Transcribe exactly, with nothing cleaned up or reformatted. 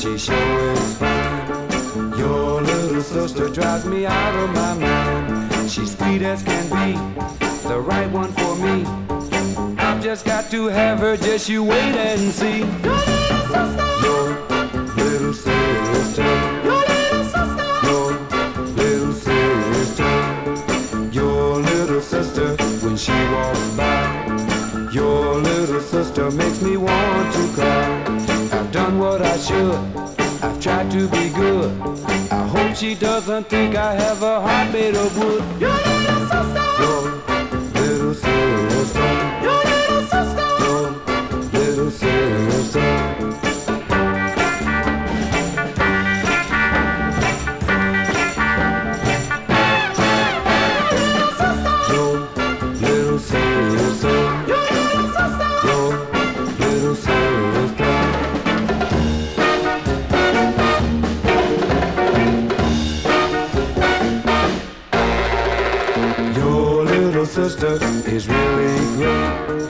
she sure is fine. Your little sister drives me out of my mind. She's sweet as can be, the right one for me. I've just got to have her, just you wait and see. Your little sister, your little sister, your little sister, your little sister, when she walks by, your little sister makes me want to cry. I've done what I should, I've tried to be good. I hope she doesn't think I have a heart made of wood. Your little sister, your little sister, your little sister, your little sister. Sister is really great.